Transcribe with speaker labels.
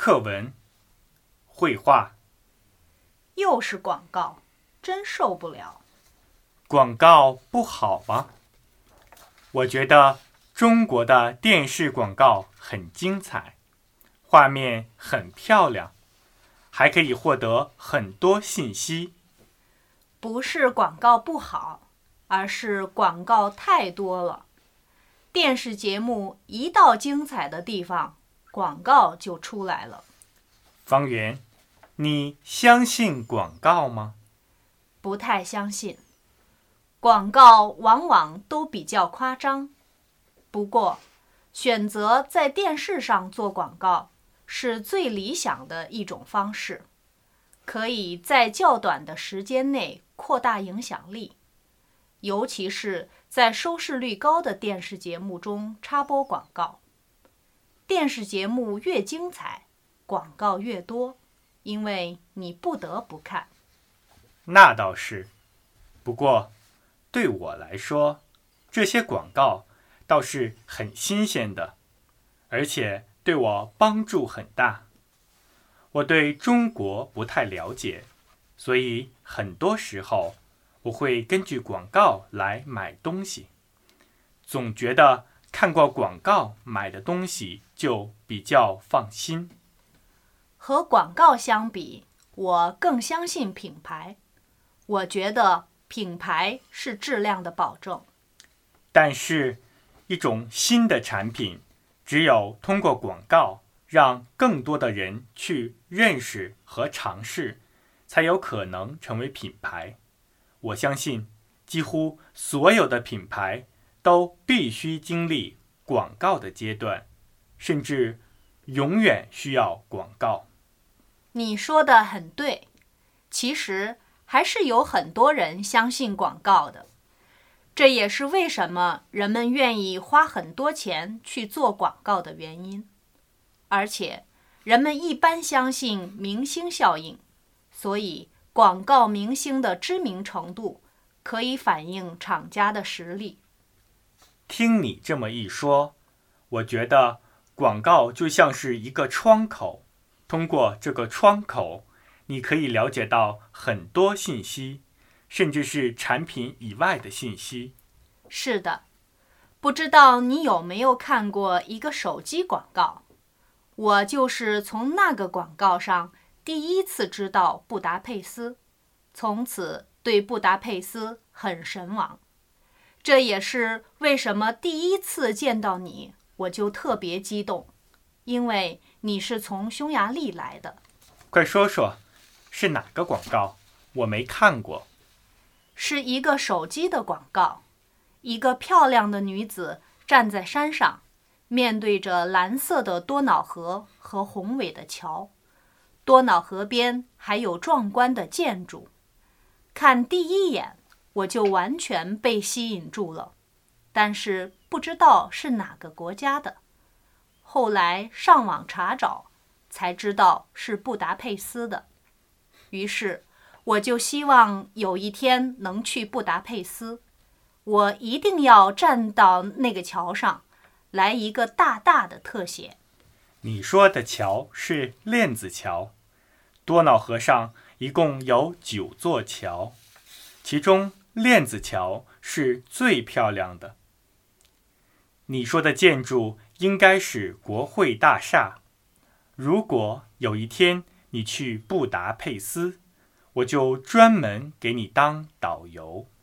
Speaker 1: 课文、绘画。
Speaker 2: 又是广告，真受不了。
Speaker 1: 广告不好吗？我觉得中国的电视广告很精彩，画面很漂亮，还可以获得很多信息。
Speaker 2: 不是广告不好，而是广告太多了。电视节目一到精彩的地方，广告就出来了。
Speaker 1: 方圆，你相信广告吗？
Speaker 2: 不太相信。广告往往都比较夸张。不过，选择在电视上做广告是最理想的一种方式，可以在较短的时间内扩大影响力。尤其是在收视率高的电视节目中插播广告。电视节目越精彩，广告越多，因为你不得不看。
Speaker 1: 那倒是，不过对我来说，这些广告倒是很新鲜的，而且对我帮助很大。我对中国不太了解，所以很多时候我会根据广告来买东西，总觉得看过广告买的东西就比较放心。
Speaker 2: 和广告相比，我更相信品牌。我觉得品牌是质量的保证。
Speaker 1: 但是，一种新的产品，只有通过广告让更多的人去认识和尝试，才有可能成为品牌。我相信，几乎所有的品牌都必须经历广告的阶段，甚至永远需要广告。
Speaker 2: 你说的很对，其实还是有很多人相信广告的。这也是为什么人们愿意花很多钱去做广告的原因。而且，人们一般相信明星效应，所以广告明星的知名程度可以反映厂家的实力。
Speaker 1: 听你这么一说，我觉得广告就像是一个窗口，通过这个窗口，你可以了解到很多信息，甚至是产品以外的信息。
Speaker 2: 是的，不知道你有没有看过一个手机广告？我就是从那个广告上第一次知道布达佩斯，从此对布达佩斯很神往。这也是为什么第一次见到你，我就特别激动，因为你是从匈牙利来的。
Speaker 1: 快说说，是哪个广告？我没看过。
Speaker 2: 是一个手机的广告，一个漂亮的女子站在山上，面对着蓝色的多瑙河和宏伟的桥，多瑙河边还有壮观的建筑。看第一眼，我就完全被吸引住了，但是不知道是哪个国家的。后来上网查找，才知道是布达佩斯的。于是，我就希望有一天能去布达佩斯，我一定要站到那个桥上，来一个大大的特写。
Speaker 1: 你说的桥是链子桥，多瑙河上一共有9座桥，其中链子桥是最漂亮的。你说的建筑应该是国会大厦。如果有一天你去布达佩斯，我就专门给你当导游。